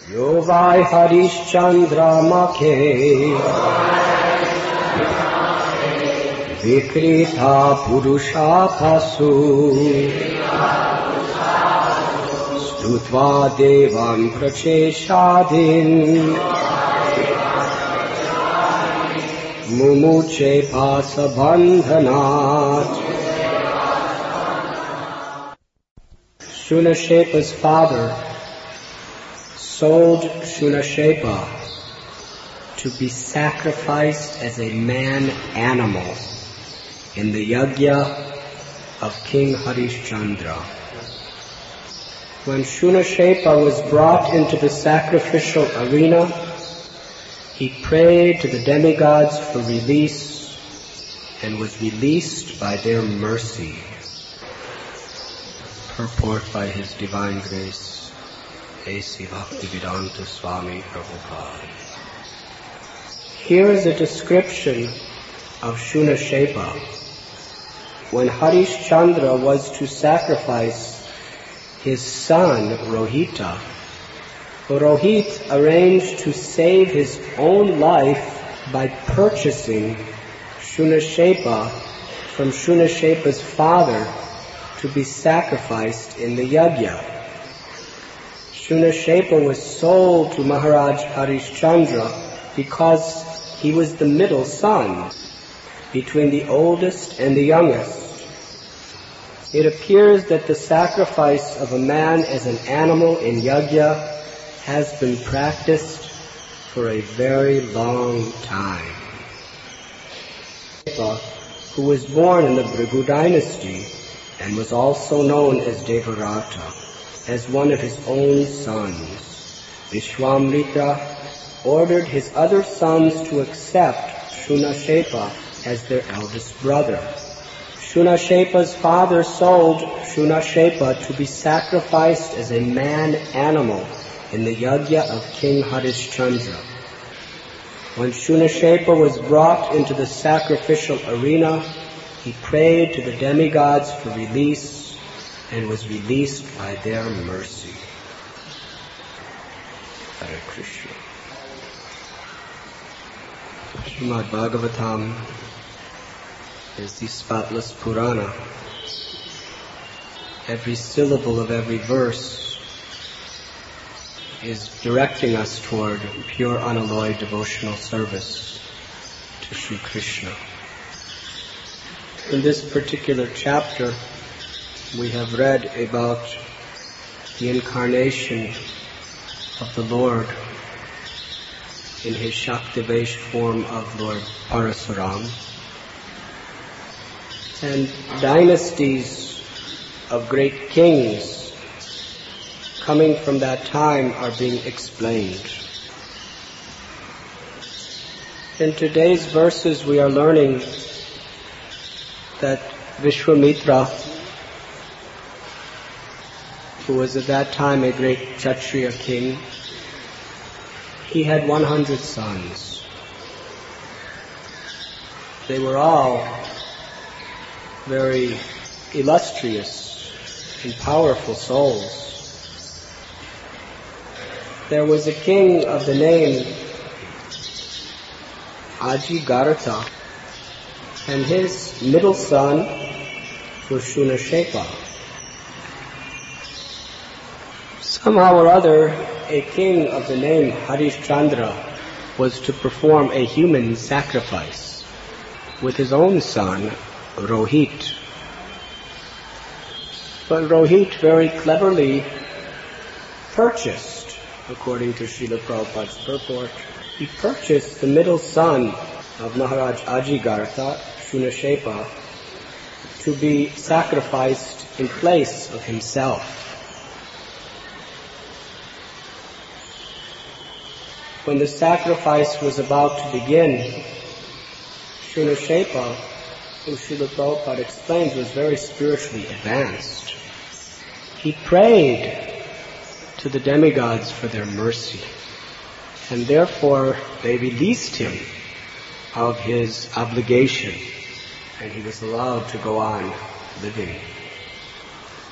Yo vai Harishchandra Makhe Vikrita Purusha Pasu Stutva Devan Pracheshadin Mumuche Pasabandhanat. Shunashepa's father sold Shunashepa to be sacrificed as a man-animal in the yajna of King Harishchandra. When Shunashepa was brought into the sacrificial arena, he prayed to the demigods for release and was released by their mercy. Purport by His Divine Grace, A.C. Bhaktivedanta Swami Prabhupada. Here is a description of Shunashepa. When Harishchandra was to sacrifice his son Rohita, Rohit arranged to save his own life by purchasing Shunashepa from Shunashepa's father to be sacrificed in the yajna. Shunashepa was sold to Maharaj Harishchandra because he was the middle son between the oldest and the youngest. It appears that the sacrifice of a man as an animal in yajna has been practiced for a very long time. Who was born in the Bhrigu dynasty and was also known as Devarata, as one of his own sons. Vishwamrita ordered his other sons to accept Shunashepa as their eldest brother. Shunashepa's father sold Shunashepa to be sacrificed as a man-animal in the yajna of King Harishchandra. When Shunashepa was brought into the sacrificial arena, he prayed to the demigods for release and was released by their mercy. Hare Krishna. Srimad Bhagavatam is the spotless Purana. Every syllable of every verse is directing us toward pure unalloyed devotional service to Sri Krishna. In this particular chapter, we have read about the incarnation of the Lord in his Shaktivesh form of Lord Parasuram. And dynasties of great kings coming from that time are being explained. In today's verses we are learning that Vishwamitra, who was at that time a great Kshatriya king, he had 100 sons. They were all very illustrious and powerful souls. There was a king of the name Ajigartha, and his middle son was Shunashepa. Somehow or other, a king of the name Harishchandra was to perform a human sacrifice with his own son, Rohit. But Rohit very cleverly purchased, according to Srila Prabhupada's purport, he purchased the middle son of Maharaj Ajigartha, Shunashepa, to be sacrificed in place of himself. When the sacrifice was about to begin, Shunashepa, who Srila Prabhupada explains was very spiritually advanced, he prayed to the demigods for their mercy, and therefore they released him of his obligation, and he was allowed to go on living.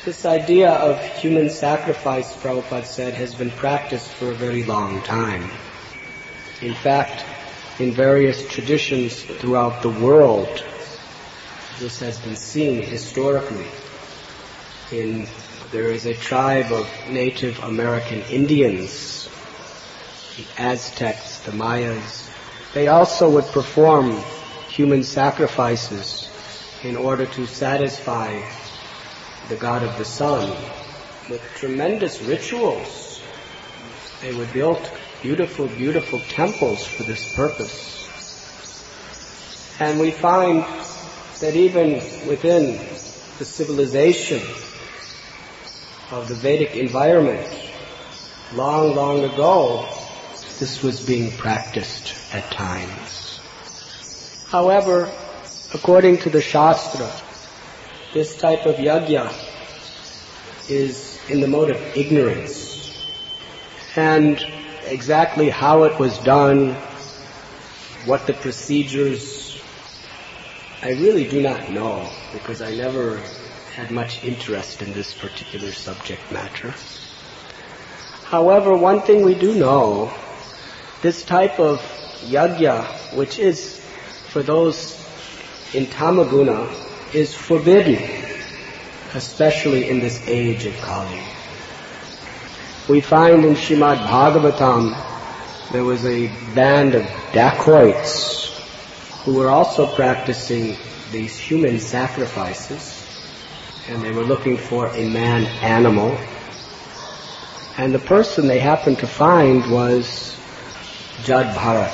This idea of human sacrifice, Prabhupada said, has been practiced for a very long time. In fact, in various traditions throughout the world, this has been seen historically. There is a tribe of Native American Indians, the Aztecs, the Mayas. They also would perform human sacrifices in order to satisfy the god of the sun with tremendous rituals. They would build beautiful, beautiful temples for this purpose. And we find that even within the civilization of the Vedic environment, long, long ago, this was being practiced at times. However, according to the Shastra, this type of yajna is in the mode of ignorance. And exactly how it was done, what the procedures, I really do not know, because I never had much interest in this particular subject matter. However, one thing we do know, this type of yajna, which is for those in tamaguna, is forbidden, especially in this age of Kali. We find in Srimad Bhagavatam there was a band of dacoits who were also practicing these human sacrifices, and they were looking for a man-animal. And the person they happened to find was Jad Bharat.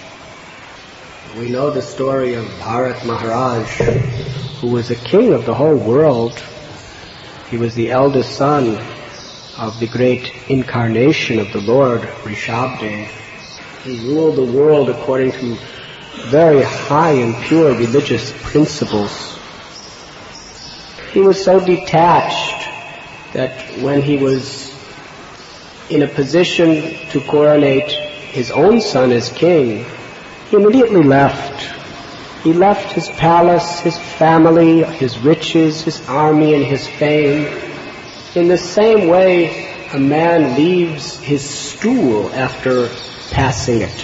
We know the story of Bharat Maharaj, who was a king of the whole world. He was the eldest son of the great incarnation of the Lord, Rishabdev. He ruled the world according to very high and pure religious principles. He was so detached that when he was in a position to coronate his own son as king, he immediately left. He left his palace, his family, his riches, his army, and his fame. In the same way, a man leaves his stool after passing it.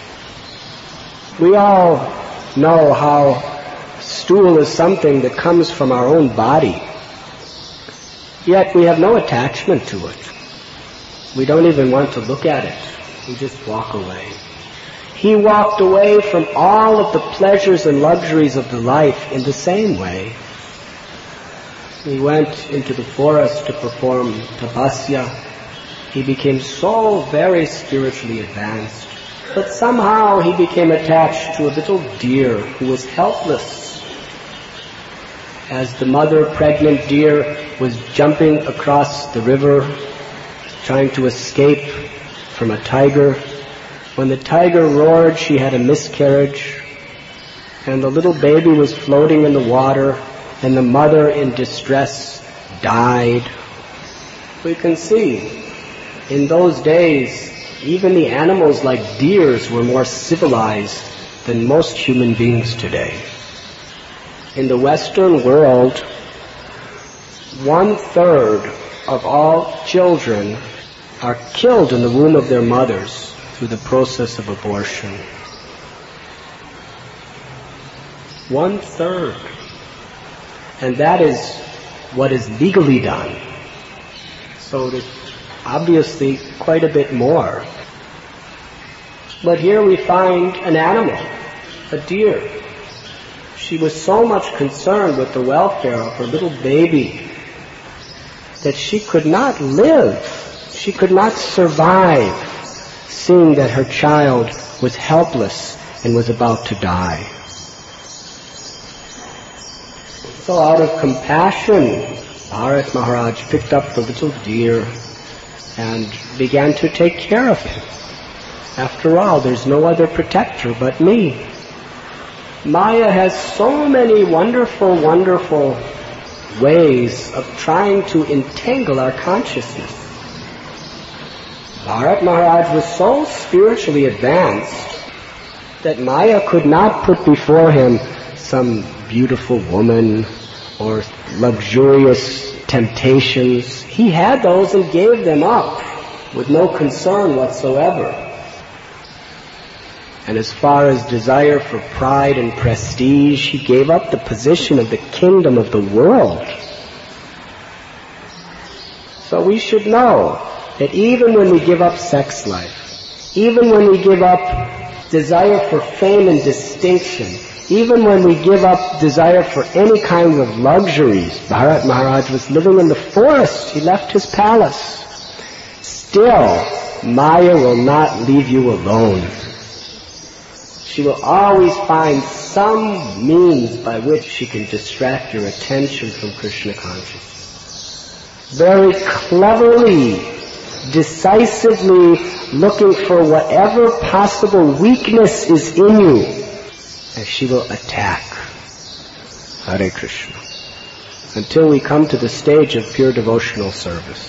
We all know how stool is something that comes from our own body. Yet we have no attachment to it. We don't even want to look at it. We just walk away. He walked away from all of the pleasures and luxuries of the life in the same way. He went into the forest to perform tapasya. He became so very spiritually advanced. But somehow he became attached to a little deer who was helpless. As the mother pregnant deer was jumping across the river, trying to escape from a tiger, when the tiger roared, she had a miscarriage, and the little baby was floating in the water, and the mother in distress died. We can see, in those days, even the animals like deers were more civilized than most human beings today. In the Western world, 1/3 of all children are killed in the womb of their mothers through the process of abortion. 1/3. And that is what is legally done. So there's obviously quite a bit more. But here we find an animal, a deer. She was so much concerned with the welfare of her little baby that she could not live. She could not survive seeing that her child was helpless and was about to die. So out of compassion, Bharat Maharaj picked up the little deer and began to take care of him. After all, there's no other protector but me. Maya has so many wonderful, wonderful ways of trying to entangle our consciousness. Bharat Maharaj was so spiritually advanced that Maya could not put before him some beautiful woman or luxurious temptations, he had those and gave them up with no concern whatsoever. And as far as desire for pride and prestige, he gave up the position of the kingdom of the world. So we should know that even when we give up sex life, even when we give up desire for fame and distinction, even when we give up desire for any kind of luxuries, Bharat Maharaj was living in the forest. He left his palace. Still, Maya will not leave you alone. She will always find some means by which she can distract your attention from Krishna consciousness. Very cleverly, decisively looking for whatever possible weakness is in you, and she will attack. Hare Krishna. Until we come to the stage of pure devotional service.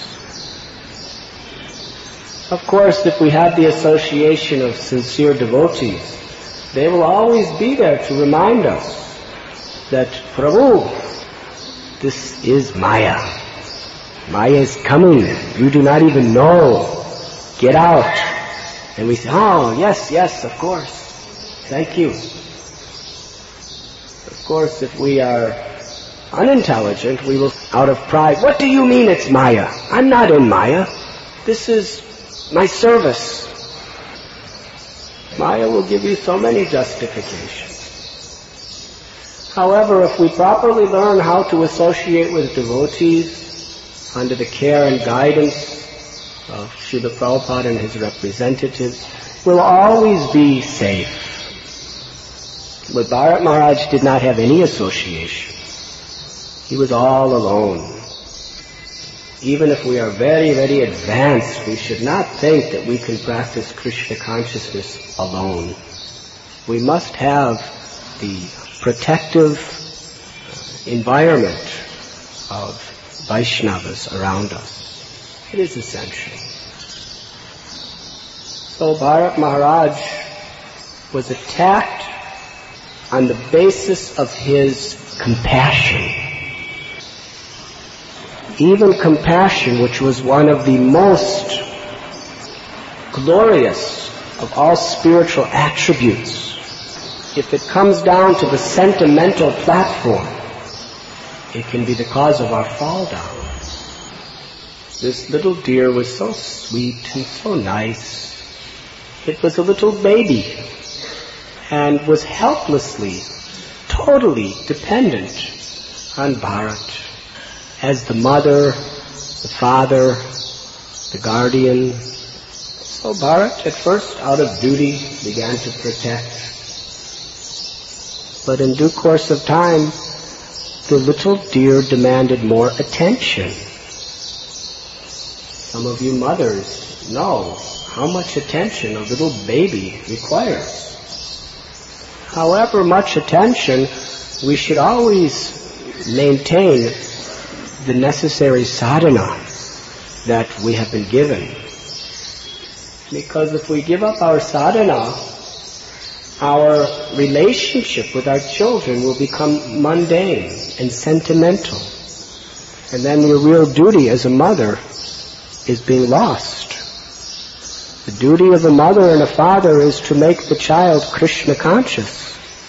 Of course, if we have the association of sincere devotees, they will always be there to remind us that, Prabhu, this is Maya. Maya is coming. You do not even know. Get out. And we say, oh, yes, of course. Thank you. Of course, if we are unintelligent, we will, out of pride, what do you mean it's Maya? I'm not in Maya. This is my service. Maya will give you so many justifications. However, if we properly learn how to associate with devotees under the care and guidance of Srila Prabhupada and his representatives, we'll always be safe. But Bharat Maharaj did not have any association. He was all alone. Even if we are very, very advanced, we should not think that we can practice Krishna consciousness alone. We must have the protective environment of Vaishnavas around us. It is essential. So Bharat Maharaj was attacked on the basis of his compassion. Even compassion, which was one of the most glorious of all spiritual attributes, if it comes down to the sentimental platform, it can be the cause of our fall down. This little deer was so sweet and so nice. It was a little baby and was helplessly, totally dependent on Bharat as the mother, the father, the guardian. So Bharat, at first, out of duty, began to protect. But in due course of time, the little deer demanded more attention. Some of you mothers know how much attention a little baby requires. However much attention, we should always maintain the necessary sadhana that we have been given. Because if we give up our sadhana, our relationship with our children will become mundane and sentimental. And then your real duty as a mother is being lost. The duty of a mother and a father is to make the child Krishna conscious.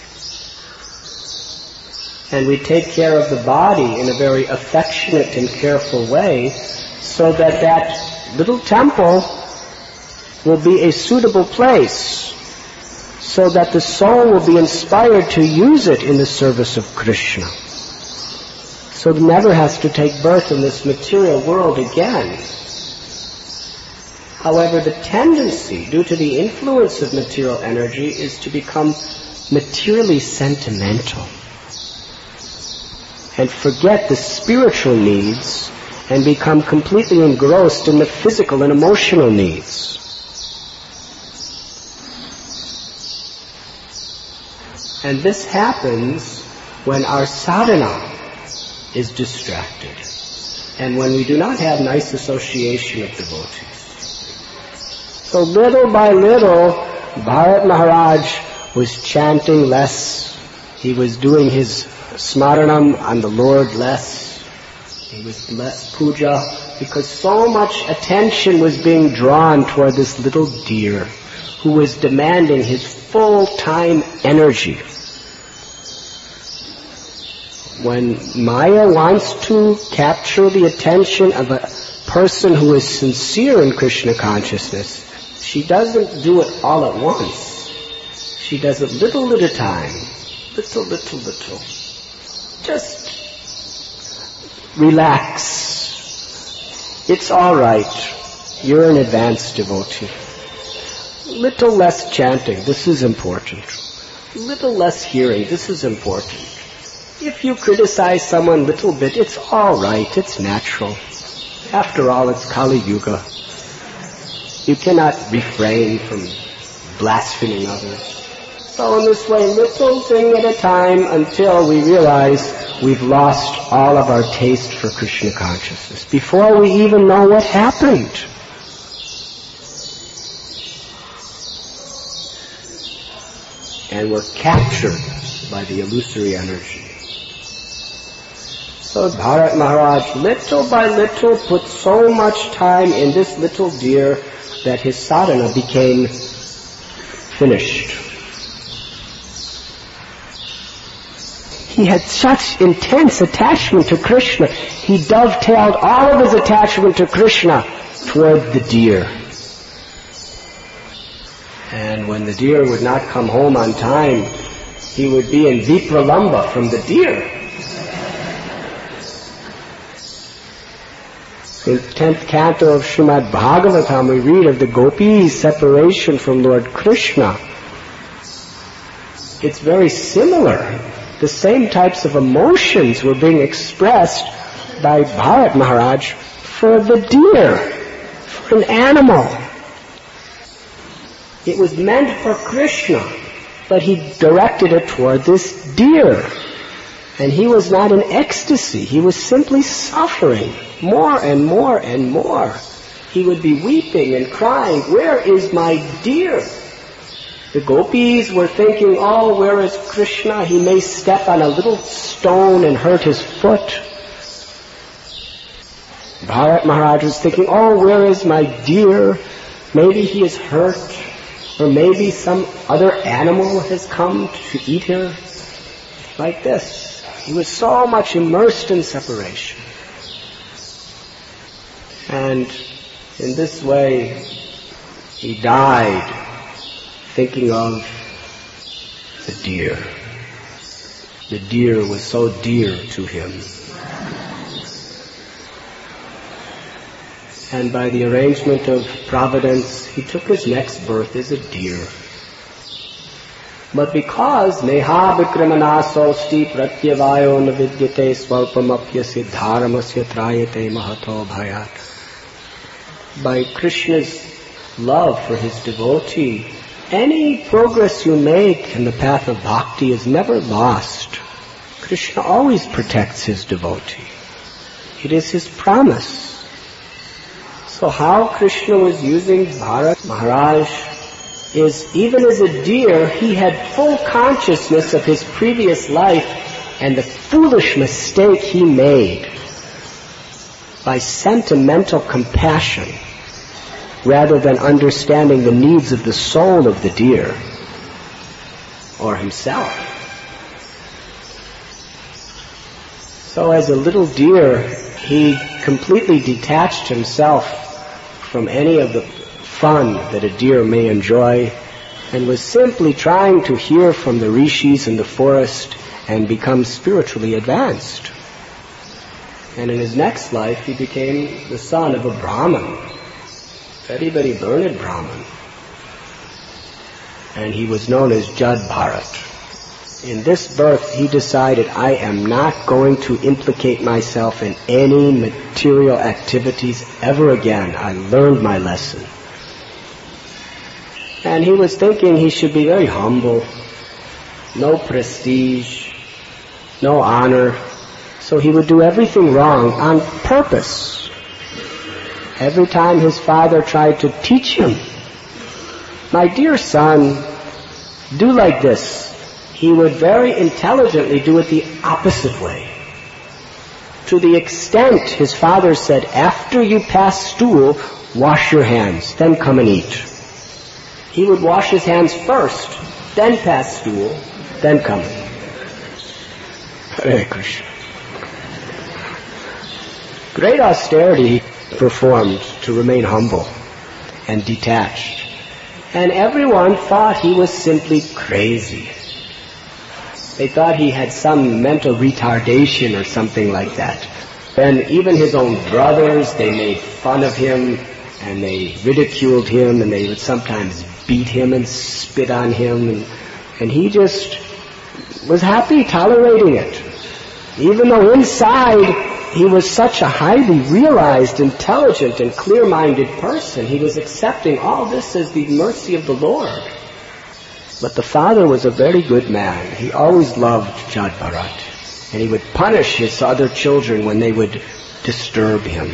And we take care of the body in a very affectionate and careful way so that that little temple will be a suitable place, so that the soul will be inspired to use it in the service of Krishna. So it never has to take birth in this material world again. However, the tendency, due to the influence of material energy, is to become materially sentimental and forget the spiritual needs and become completely engrossed in the physical and emotional needs. And this happens when our sadhana is distracted and when we do not have nice association of devotees. So little by little, Bharat Maharaj was chanting less. He was doing his smaranam on the Lord less. He was less puja because so much attention was being drawn toward this little deer who was demanding his full-time energy. When Maya wants to capture the attention of a person who is sincere in Krishna consciousness, she doesn't do it all at once. She does it little at a time. Little. Just relax. It's all right. You're an advanced devotee. Little less chanting. This is important. Little less hearing. This is important. If you criticize someone a little bit, it's all right. It's natural. After all, it's Kali Yuga. You cannot refrain from blaspheming others. So in this way, little thing at a time until we realize we've lost all of our taste for Krishna consciousness before we even know what happened. And we're captured by the illusory energy. So Bharat Maharaj, little by little, put so much time in this little deer that his sadhana became finished. He had such intense attachment to Krishna, he dovetailed all of his attachment to Krishna toward the deer. And when the deer would not come home on time, he would be in Vipralamba from the deer. In the 10th canto of Srimad Bhagavatam, we read of the gopis' separation from Lord Krishna. It's very similar. The same types of emotions were being expressed by Bharat Maharaj for the deer, for an animal. It was meant for Krishna, but he directed it toward this deer. And he was not in ecstasy. He was simply suffering more and more and more. He would be weeping and crying, "Where is my deer?" The gopis were thinking, "Oh, where is Krishna? He may step on a little stone and hurt his foot." Bharat Maharaj was thinking, "Oh, where is my deer? Maybe he is hurt, or maybe some other animal has come to eat her." Like this. He was so much immersed in separation. And in this way, he died thinking of the deer. The deer was so dear to him. And by the arrangement of Providence, he took his next birth as a deer. But because neha vikramanasosti pratyavayo navidyate swalpamapya siddharamasya trayate mahato bhayat. By Krishna's love for his devotee, any progress you make in the path of bhakti is never lost. Krishna always protects his devotee. It is his promise. So how Krishna was using Bharat Maharaj is, even as a deer, he had full consciousness of his previous life and the foolish mistake he made by sentimental compassion rather than understanding the needs of the soul of the deer or himself. So as a little deer, he completely detached himself from any of the fun that a deer may enjoy and was simply trying to hear from the rishis in the forest and become spiritually advanced. And in his next life, he became the son of a Brahmin, very, very learned Brahmin. And he was known as Jad Bharat. In this birth, he decided, I am not going to implicate myself in any material activities ever again. I learned my lesson. And he was thinking he should be very humble, no prestige, no honor. So he would do everything wrong on purpose. Every time his father tried to teach him, "My dear son, do like this," he would very intelligently do it the opposite way. to the extent his father said, after you pass stool, wash your hands, then come and eat. He would wash his hands first, then pass stool, then come and eat. Hare Krishna. Great austerity performed to remain humble and detached. And everyone thought he was simply crazy. They thought he had some mental retardation or something like that. And even his own brothers, they made fun of him and they ridiculed him and they would sometimes beat him and spit on him. And he just was happy tolerating it. Even though inside he was such a highly realized, intelligent, and clear-minded person, he was accepting all this as the mercy of the Lord. But the father was a very good man. He always loved Jad Bharat, and he would punish his other children when they would disturb him.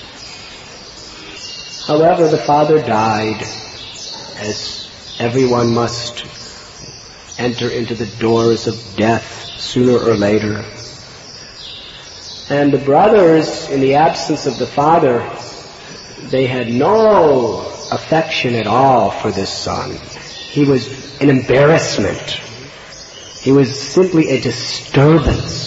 However, the father died, as everyone must enter into the doors of death sooner or later. And the brothers, in the absence of the father, they had no affection at all for this son. He was an embarrassment. He was simply a disturbance.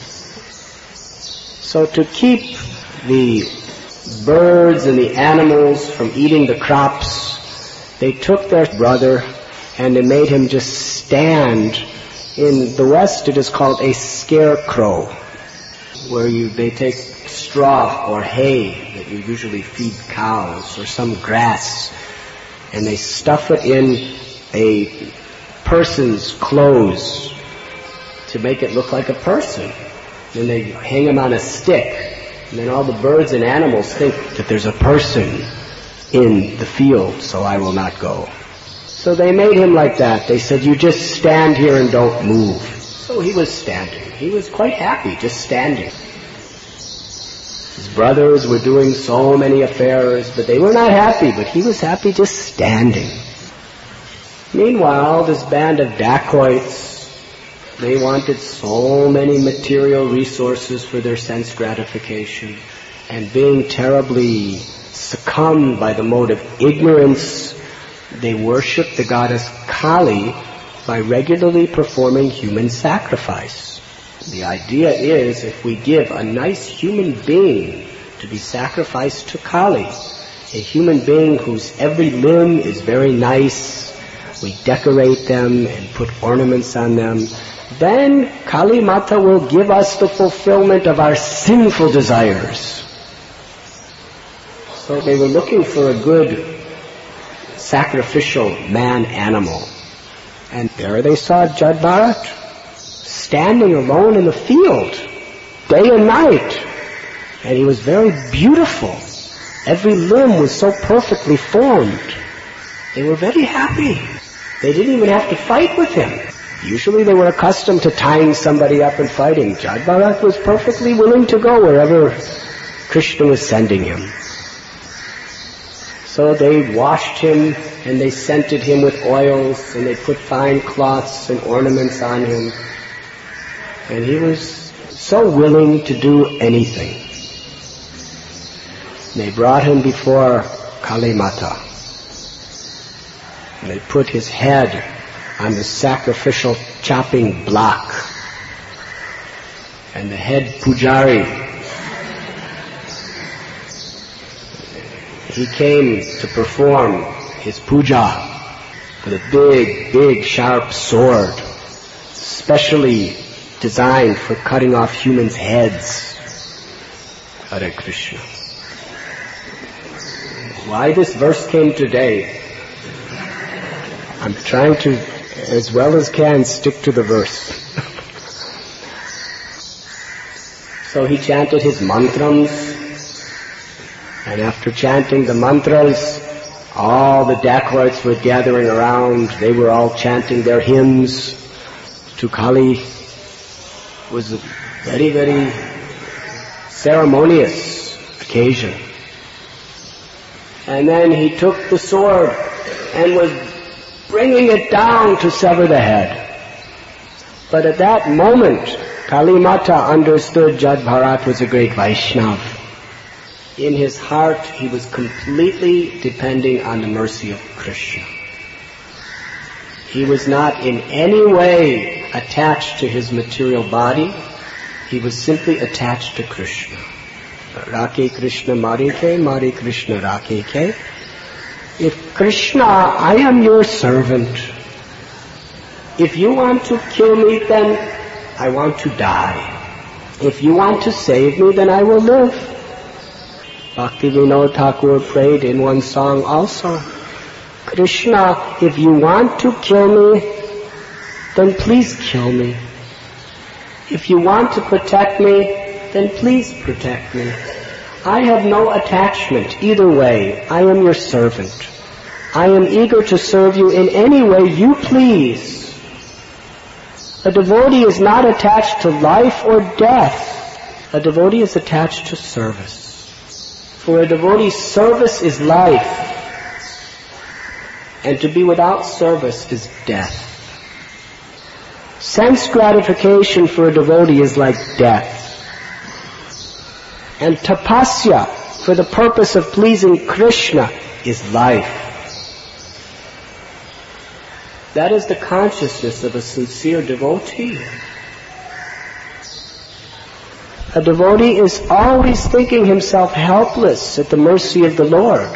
So to keep the birds and the animals from eating the crops, they took their brother and they made him just stand. In the West it is called a scarecrow, where they take straw or hay that you usually feed cows or some grass, and they stuff it in a person's clothes to make it look like a person. Then they hang him on a stick, and then all the birds and animals think that there's a person in the field, so I will not go. So they made him like that. They said, you just stand here and don't move. So he was standing. He was quite happy just standing. His brothers were doing so many affairs, but they were not happy, but he was happy just standing. Meanwhile, this band of dacoits, they wanted so many material resources for their sense gratification, and being terribly succumbed by the mode of ignorance, they worshipped the goddess Kali by regularly performing human sacrifice. The idea is, if we give a nice human being to be sacrificed to Kali, a human being whose every limb is very nice, we decorate them and put ornaments on them, then Kali Mata will give us the fulfillment of our sinful desires. So they were looking for a good sacrificial man-animal. And there they saw Jad Bharat, standing alone in the field, day and night. And he was very beautiful. Every limb was so perfectly formed. They were very happy. They didn't even have to fight with him. Usually they were accustomed to tying somebody up and fighting. Jad Bharat was perfectly willing to go wherever Krishna was sending him. So they washed him and they scented him with oils and they put fine cloths and ornaments on him. And he was so willing to do anything. They brought him before Kali Mata. And they put his head on the sacrificial chopping block. And the head pujari, he came to perform his puja with a big, big, sharp sword, specially designed for cutting off humans' heads. Hare Krishna. Why this verse came today? I'm trying to, as well as can, stick to the verse. So he chanted his mantrams, and after chanting the mantras, all the dacoits were gathering around. They were all chanting their hymns to Kali. It was a very, very ceremonious occasion. And then he took the sword and was bringing it down to sever the head. But at that moment, Kalimata understood Jad Bharat was a great Vaishnav. In his heart, he was completely depending on the mercy of Krishna. He was not in any way attached to his material body. He was simply attached to Krishna. Rakhe Krishna Mare Krishna Rakhe. If Krishna, I am your servant. If you want to kill me, then I want to die. If you want to save me, then I will live. Bhakti Vinod Thakur prayed in one song also, Krishna, if you want to kill me, then please kill me. If you want to protect me, then please protect me. I have no attachment either way. I am your servant. I am eager to serve you in any way you please. A devotee is not attached to life or death. A devotee is attached to service. For a devotee, service is life. And to be without service is death. Sense gratification for a devotee is like death. And tapasya, for the purpose of pleasing Krishna, is life. That is the consciousness of a sincere devotee. A devotee is always thinking himself helpless at the mercy of the Lord.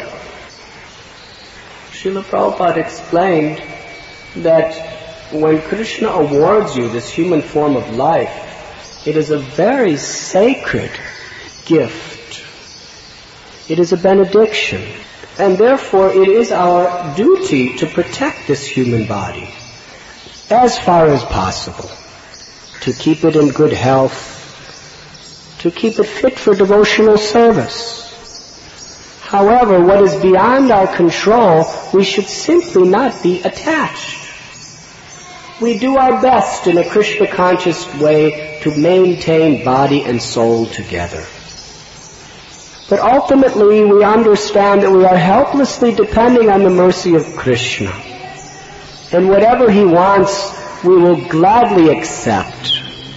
Srila Prabhupada explained that when Krishna awards you this human form of life, it is a very sacred gift. It is a benediction. And therefore it is our duty to protect this human body as far as possible, to keep it in good health, to keep it fit for devotional service. However, what is beyond our control, we should simply not be attached. We do our best in a Krishna-conscious way to maintain body and soul together. But ultimately, we understand that we are helplessly depending on the mercy of Krishna. And whatever He wants, we will gladly accept.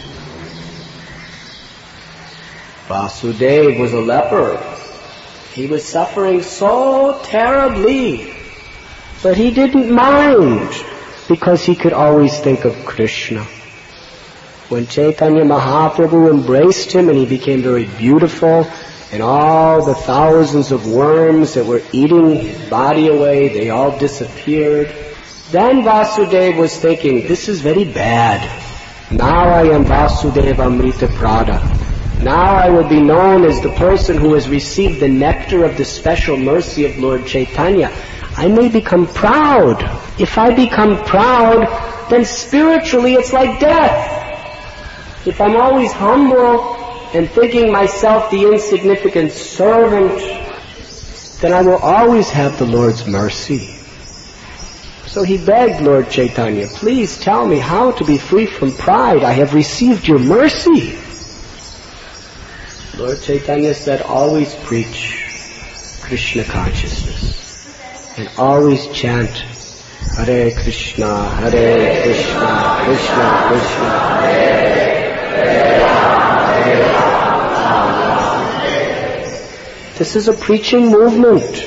Vasudeva was a leper. He was suffering so terribly, but he didn't mind because he could always think of Krishna. When Chaitanya Mahaprabhu embraced him and he became very beautiful, and all the thousands of worms that were eating his body away, they all disappeared. Then Vasudeva was thinking, this is very bad. Now I am Vasudeva Amrita Prada. Now I will be known as the person who has received the nectar of the special mercy of Lord Chaitanya. I may become proud. If I become proud, then spiritually it's like death. If I'm always humble and thinking myself the insignificant servant, then I will always have the Lord's mercy. So he begged Lord Chaitanya, please tell me how to be free from pride. I have received your mercy. Lord Chaitanya said, always preach Krishna consciousness and always chant Hare Krishna, Hare Krishna, Krishna Krishna, Hare Hare. This is a preaching movement.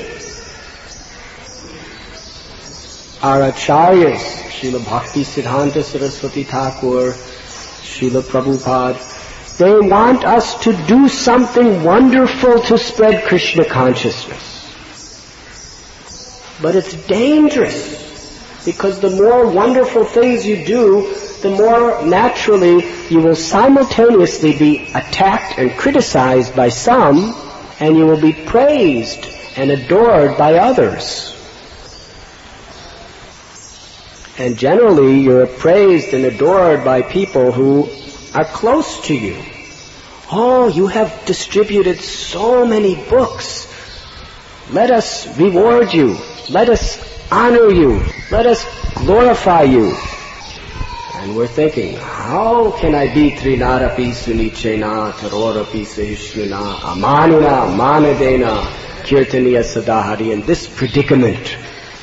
Our acharyas, Srila Bhakti Siddhanta Saraswati Thakur, Srila Prabhupada, they want us to do something wonderful to spread Krishna consciousness. But it's dangerous, because the more wonderful things you do, the more naturally you will simultaneously be attacked and criticized by some, and you will be praised and adored by others. And generally you're praised and adored by people who are close to you. Oh, you have distributed so many books. Let us reward you. Let us honor you. Let us glorify you. And we're thinking, how can I be Trinarapi Sunichena Tarorapi Sahishnuna Amanuna Manadena Kirtaniya Sadahari, in this predicament?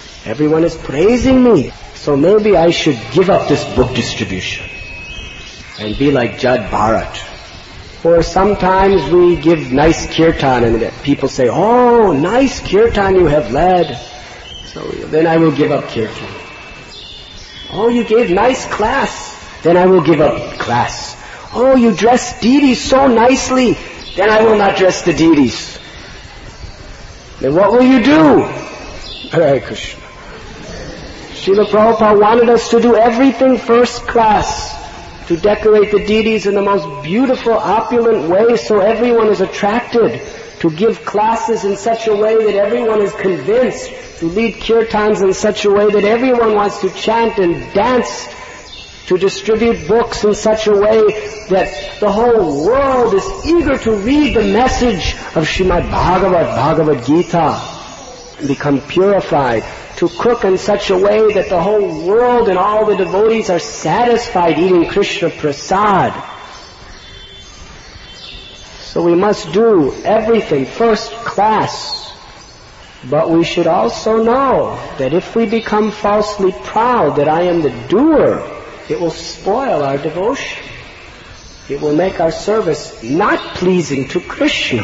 Everyone is praising me, so maybe I should give up this book distribution. and be like Jad Bharat. Or sometimes we give nice kirtan and people say, oh, nice kirtan you have led. So then I will give up kirtan. Oh, you gave nice class. Then I will give up class. Oh, you dressed deities so nicely. Then I will not dress the deities. Then what will you do? Hare Krishna. Srila Prabhupada wanted us to do everything first class, to decorate the deities in the most beautiful, opulent way so everyone is attracted, to give classes in such a way that everyone is convinced, to lead kirtans in such a way that everyone wants to chant and dance, to distribute books in such a way that the whole world is eager to read the message of Srimad Bhagavad Gita and become purified, to cook in such a way that the whole world and all the devotees are satisfied eating Krishna Prasad. So we must do everything first class. But we should also know that if we become falsely proud that I am the doer, it will spoil our devotion. It will make our service not pleasing to Krishna.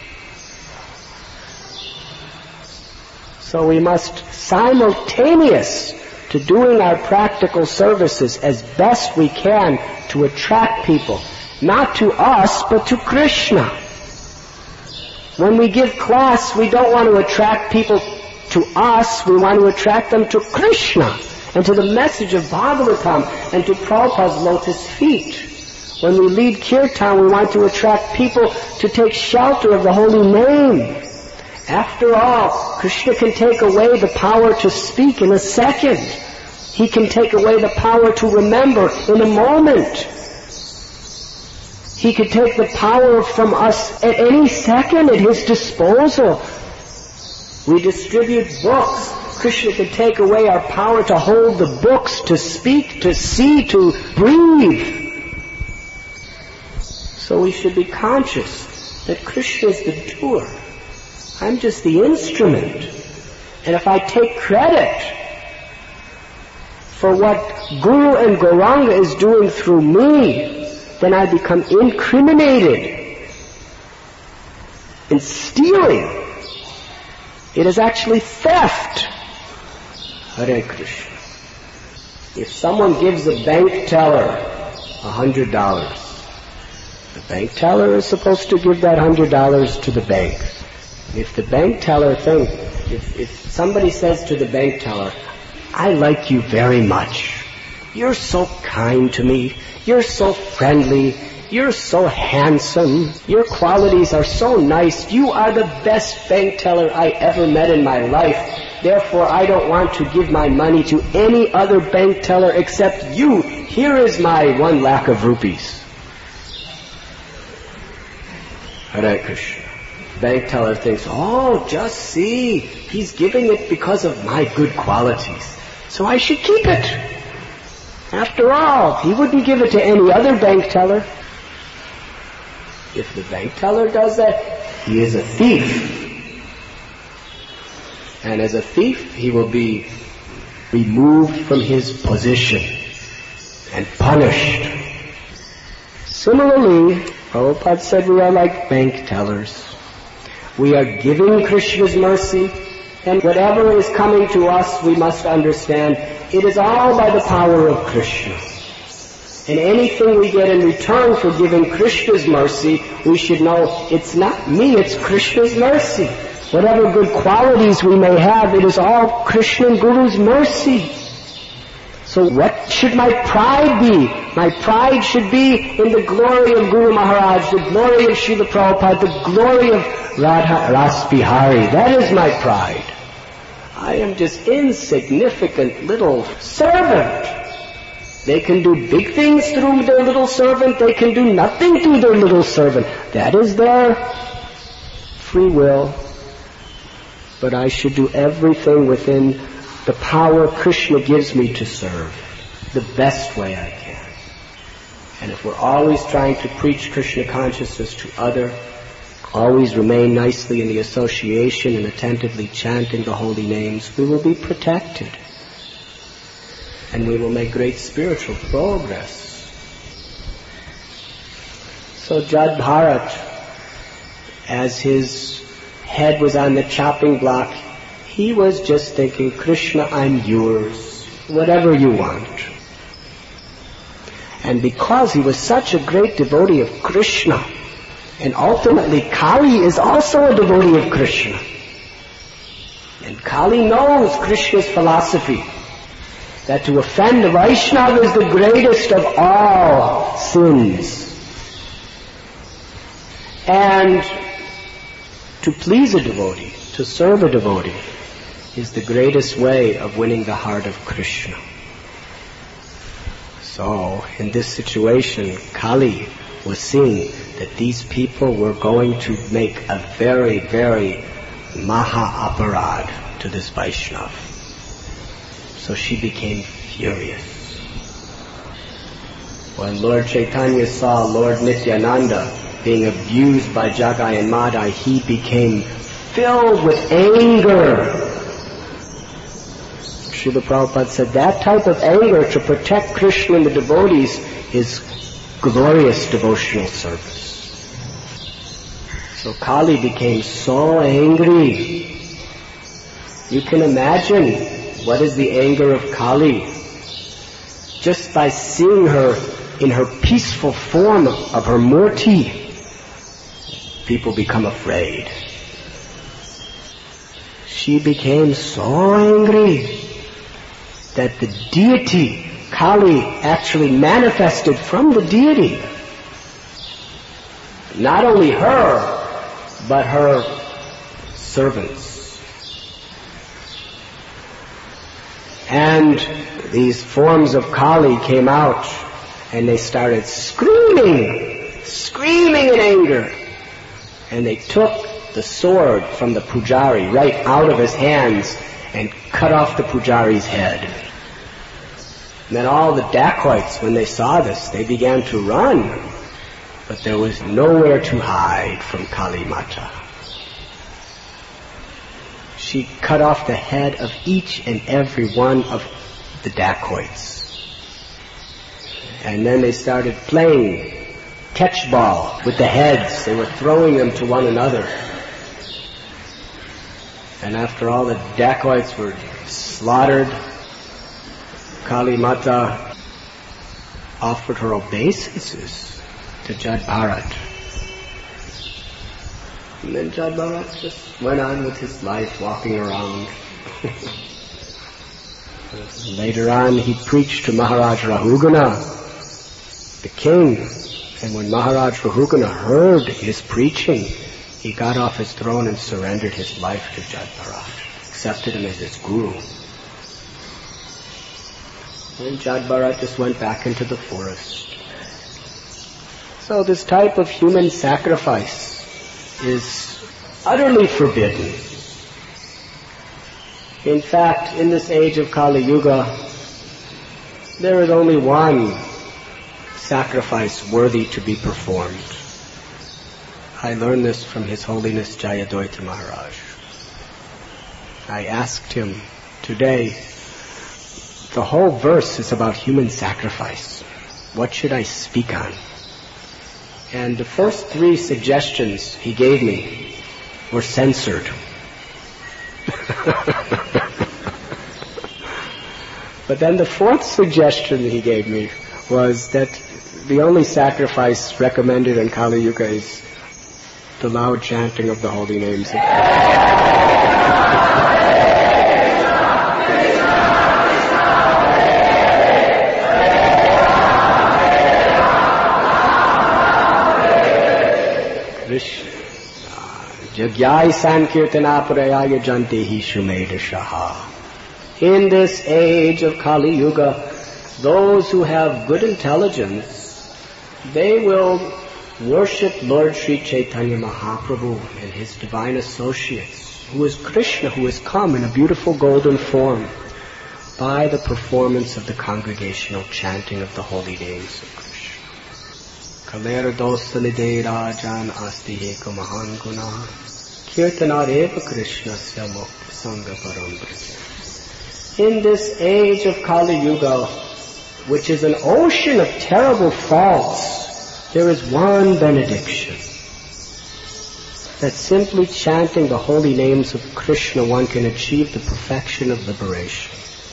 So we must simultaneous to doing our practical services as best we can to attract people, not to us, but to Krishna. When we give class, we don't want to attract people to us, we want to attract them to Krishna and to the message of Bhagavatam and to Prabhupada's lotus feet. When we lead kirtan, we want to attract people to take shelter of the holy name. After all, Krishna can take away the power to speak in a second. He can take away the power to remember in a moment. He could take the power from us at any second at His disposal. We distribute books. Krishna could take away our power to hold the books, to speak, to see, to breathe. So we should be conscious that Krishna is the doer. I'm just the instrument. And if I take credit for what Guru and Gauranga is doing through me, then I become incriminated in stealing. It is actually theft. Hare Krishna. If someone gives a bank teller $100, the bank teller is supposed to give that $100 to the bank. If the bank teller thinks, if somebody says to the bank teller, I like you very much. You're so kind to me. You're so friendly. You're so handsome. Your qualities are so nice. You are the best bank teller I ever met in my life. Therefore, I don't want to give my money to any other bank teller except you. Here is my 1 lakh of rupees. Hare Krishna. Bank teller thinks, oh, just see, he's giving it because of my good qualities. So I should keep it. After all, he wouldn't give it to any other bank teller. If the bank teller does that, he is a thief. And as a thief, he will be removed from his position and punished. Similarly, Prabhupada said we are like bank tellers. We are giving Krishna's mercy, and whatever is coming to us, we must understand it is all by the power of Krishna. And anything we get in return for giving Krishna's mercy, we should know it's not me, it's Krishna's mercy. Whatever good qualities we may have, it is all Krishna and Guru's mercy. So what should my pride be? My pride should be in the glory of Guru Maharaj, the glory of Srila Prabhupada, the glory of Radha Ras Bihari. That is my pride. I am just insignificant little servant. They can do big things through their little servant. They can do nothing through their little servant. That is their free will. But I should do everything within the power Krishna gives me to serve the best way I can. And if we're always trying to preach Krishna consciousness to others, always remain nicely in the association and attentively chanting the holy names, we will be protected. And we will make great spiritual progress. So Jad Bharat, as his head was on the chopping block, he was just thinking, Krishna, I'm yours, whatever you want. And because he was such a great devotee of Krishna, and ultimately Kali is also a devotee of Krishna, and Kali knows Krishna's philosophy, that to offend the Vaishnava is the greatest of all sins. And to please a devotee, to serve a devotee, is the greatest way of winning the heart of Krishna. So, in this situation, Kali was seeing that these people were going to make a very, very maha-aparad to this Vaishnava. So she became furious. When Lord Chaitanya saw Lord Nityananda being abused by Jagai and Madai, he became filled with anger. Srila Prabhupada said that type of anger to protect Krishna and the devotees is glorious devotional service. So Kali became so angry. You can imagine what is the anger of Kali. Just by seeing her in her peaceful form of her murti, people become afraid. She became so angry that the deity, Kali, actually manifested from the deity. Not only her, but her servants. And these forms of Kali came out and they started screaming in anger. And they took the sword from the pujari right out of his hands and cut off the pujari's head. And then all the dacoits, when they saw this, they began to run. But there was nowhere to hide from Kali Mata. She cut off the head of each and every one of the dacoits. And then they started playing catch ball with the heads. They were throwing them to one another. And after all the dacoits were slaughtered, Kali Mata offered her obeisances to Jad Bharat. And then Jad Bharat just went on with his life, walking around. Later on, he preached to Maharaj Rahugana, the king. And when Maharaj Rahugana heard his preaching, he got off his throne and surrendered his life to Jad Bharat, accepted him as his guru. And Jad Bharat just went back into the forest. So this type of human sacrifice is utterly forbidden. In fact, in this age of Kali Yuga, there is only one sacrifice worthy to be performed. I learned this from His Holiness Jayadvaita Maharaj. I asked him today, the whole verse is about human sacrifice. What should I speak on? And the first 3 suggestions he gave me were censored. But then the 4th suggestion he gave me was that the only sacrifice recommended in Kali Yuga is the loud chanting of the holy names of Krishna. Jagyai Sankirtana Parayaya Jantehi Shumedashaha. In this age of Kali Yuga, those who have good intelligence, they will worship Lord Sri Chaitanya Mahaprabhu and his divine associates, who is Krishna, who has come in a beautiful golden form by the performance of the congregational chanting of the holy names of Krishna. Kalera dosalide rajan asti eka mahan guna kirtanareva Krishnasya mukti sangha parambrita. In this age of Kali Yuga, which is an ocean of terrible faults, There is one benediction, that simply chanting the holy names of Krishna one can achieve the perfection of liberation.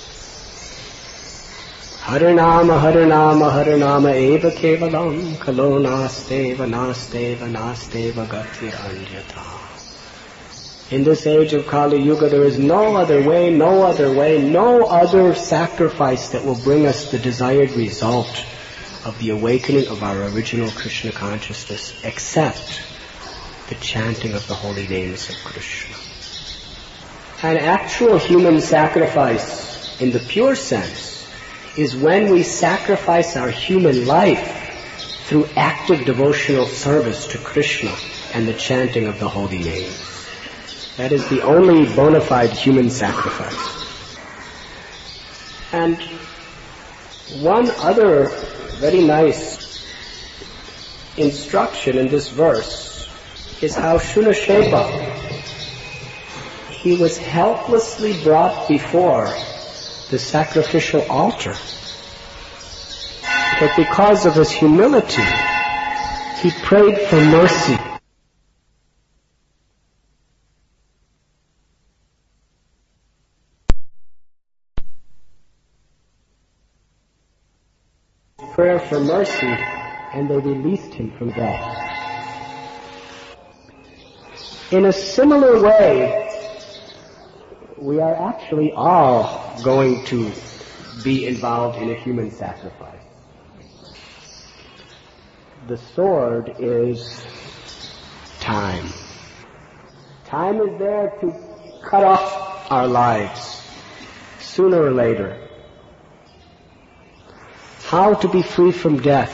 Harinama, Harinama, Harinama eva kevalam, kalo nasteva, nasteva, nasteva gatir anjata. In this age of Kali Yuga, there is no other way, no other sacrifice that will bring us the desired result of the awakening of our original Krishna consciousness, except the chanting of the holy names of Krishna. An actual human sacrifice, in the pure sense, is when we sacrifice our human life through active devotional service to Krishna and the chanting of the holy names. That is the only bona fide human sacrifice. And one other very nice instruction in this verse is how Shunashepa, he was helplessly brought before the sacrificial altar. But because of his humility, he prayed for mercy. Prayer for mercy, and they released him from death. In a similar way, we are actually all going to be involved in a human sacrifice. The sword is time. Time is there to cut off our lives, sooner or later. How to be free from death?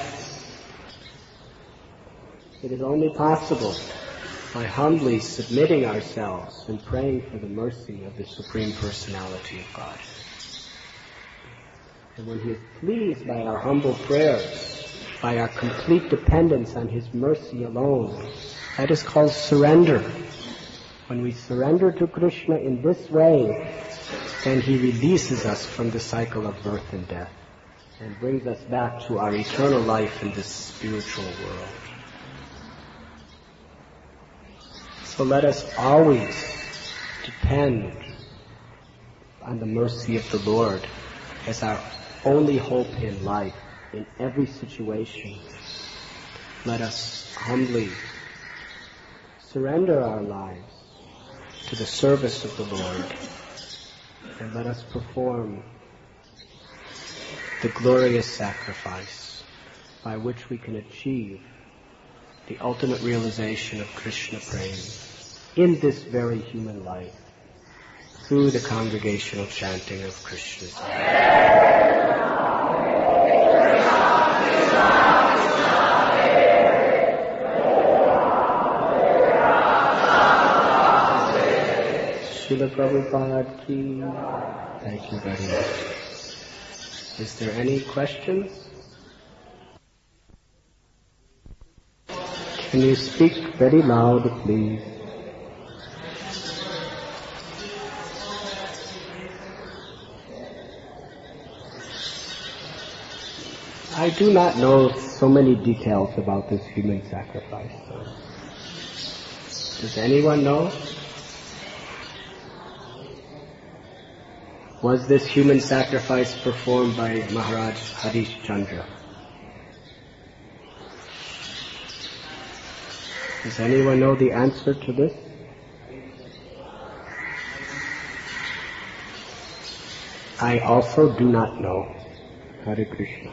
It is only possible by humbly submitting ourselves and praying for the mercy of the Supreme Personality of God. And when He is pleased by our humble prayers, by our complete dependence on His mercy alone, that is called surrender. When we surrender to Krishna in this way, then He releases us from the cycle of birth and death and brings us back to our eternal life in this spiritual world. So let us always depend on the mercy of the Lord as our only hope in life, in every situation. Let us humbly surrender our lives to the service of the Lord, and let us perform the glorious sacrifice by which we can achieve the ultimate realization of Krishna Prema in this very human life through the congregational chanting of Krishna's name. Srila Prabhupada ki. Thank you very much. Is there any questions? Can you speak very loud, please? I do not know so many details about this human sacrifice. Does anyone know? Was this human sacrifice performed by Maharaj Harish Chandra? Does anyone know the answer to this? I also do not know. Hare Krishna.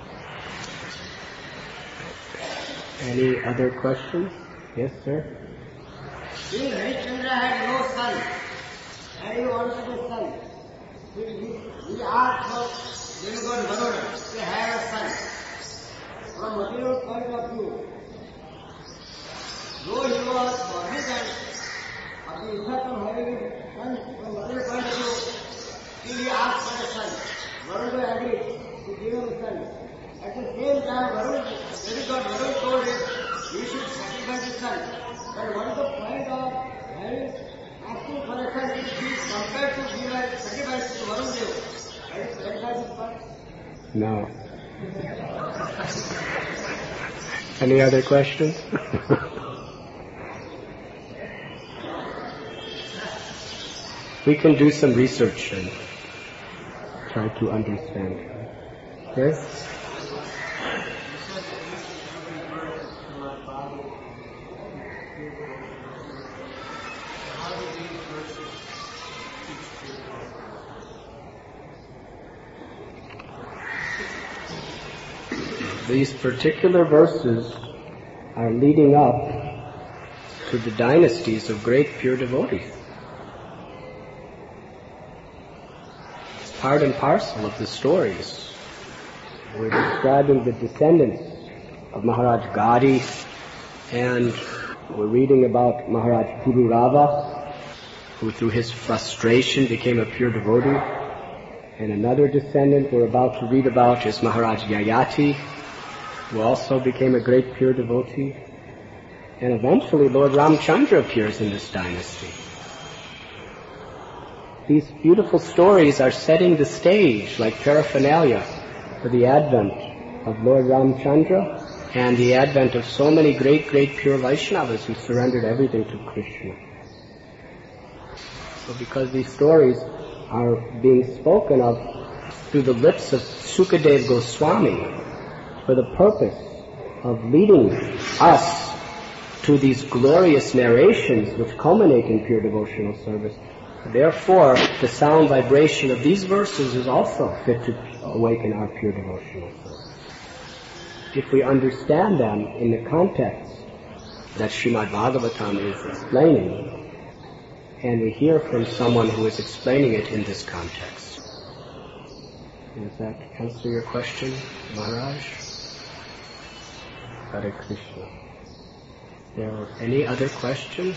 Any other questions? Yes, sir? Harish Chandra had no son, and he wanted a son. He asked for Demigod Varuna to have a son. From material point of view, though he was cognizant of the effect of having a son from material point of view, still he asked for a son. Varuna agreed to give him a son. At the same time, Demigod Varuna told him he should sacrifice his son. But what is the point of having asking for a son if he is compared to give a sacrifice to Varuna Dev? No. Any other questions? We can do some research and try to understand. Yes? These particular verses are leading up to the dynasties of great pure devotees. It's part and parcel of the stories. We're describing the descendants of Maharaj Gadi, and we're reading about Maharaj Pururava, who through his frustration became a pure devotee. And another descendant we're about to read about is Maharaj Yayati, who also became a great pure devotee. And eventually Lord Ramchandra appears in this dynasty. These beautiful stories are setting the stage like paraphernalia for the advent of Lord Ramchandra and the advent of so many great pure Vaishnavas who surrendered everything to Krishna. So because these stories are being spoken of through the lips of Sukadev Goswami for the purpose of leading us to these glorious narrations which culminate in pure devotional service. Therefore, the sound vibration of these verses is also fit to awaken our pure devotional service. If we understand them in the context that Srimad Bhagavatam is explaining, and we hear from someone who is explaining it in this context. Does that answer your question, Maharaj? Hare Krishna. Is there any other question?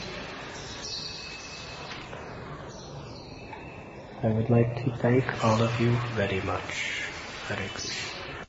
I would like to thank all of you very much. Hare Krishna.